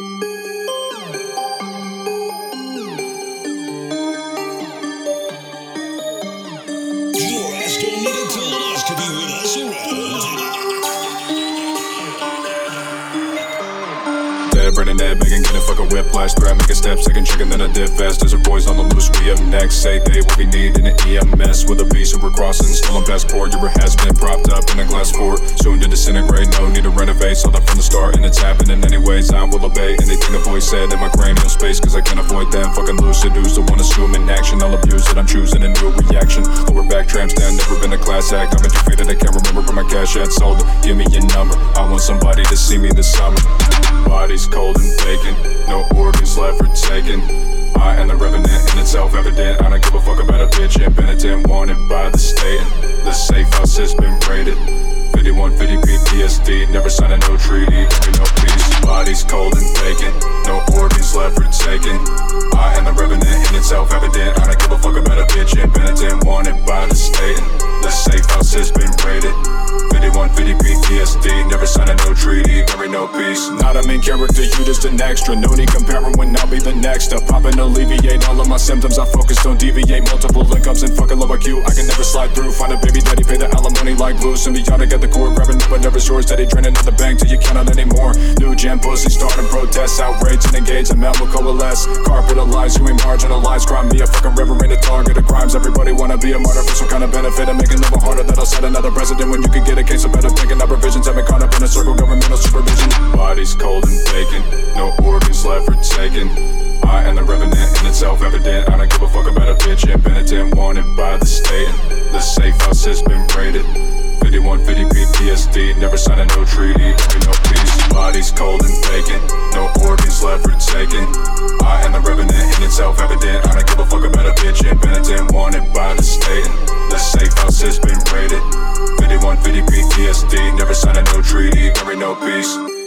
Burning that bacon, getting fucking whiplash. Threat, making steps, taking chicken, then I dip fast. Desert boys on the loose, we up next. Say they what we need in an EMS with a beast, so we're crossing. Stolen passport, your has been propped up in a glass fort. Soon to disintegrate, no need to renovate. Saw that from the start, and it's happening anyways. I will obey anything the voice said in my cranial space, cause I can't avoid them. Fucking lucid dudes, the one assume in action. I'll abuse it, I'm choosing a new reaction. Lower back tramps down, never been a class act. I'm defeated, I can't remember where my cash at. Sold it, give me your number. I want somebody to see me this summer. Body's cold and vacant, no organs left for taking. I am the revenant and it's self-evident. I don't give a fuck about a bitch impenitent, wanted by the state. The safe house has been raided. 5150 PTSD, never signed a no treaty, no peace. Body's cold and vacant, no organs left for taking. I am the revenant and it's self-evident. I don't give a fuck about a bitch impenitent, wanted by the state. The safe house has been raided. 5150 PTSD, never signed a no treaty, there ain't no peace. Not a main character, you just an extra. No need comparing when I'll be the next up. Pop and alleviate all of my symptoms. I focus, don't deviate. Multiple incomes and fucking low IQ. I can never slide through. Find a baby daddy, pay the alimony like glue. Symbiotic at the core, grabbing up, but never sure. Steady draining at the bank till you cannot anymore. New jam pussy, starting protests. Outrage and engage, a man will coalesce. Carpet of lies, you ain't marginalized. Crime me a fucking river, ain't a target of crimes. Everybody wanna be a martyr for some kind of benefit. I'm making living harder, that'll set another precedent. When you can get a case of better thinking up revisions. I've been caught up in a circle, governmental supervision. Body's cold and vacant, no organs left for taking. I am the revenant and it's self-evident. I don't give a fuck about a bitch impenitent, wanted by the state. The safe house has been raided. 5150 PTSD, never signed a no treaty, there ain't no peace. Body's cold and vacant, no organs left for taking. I am the revenant and it's self-evident. I don't give a fuck about a bitch impenitent, wanted by the state. The safe house has been raided. 5150 PTSD, never signed a no treaty, there ain't no peace.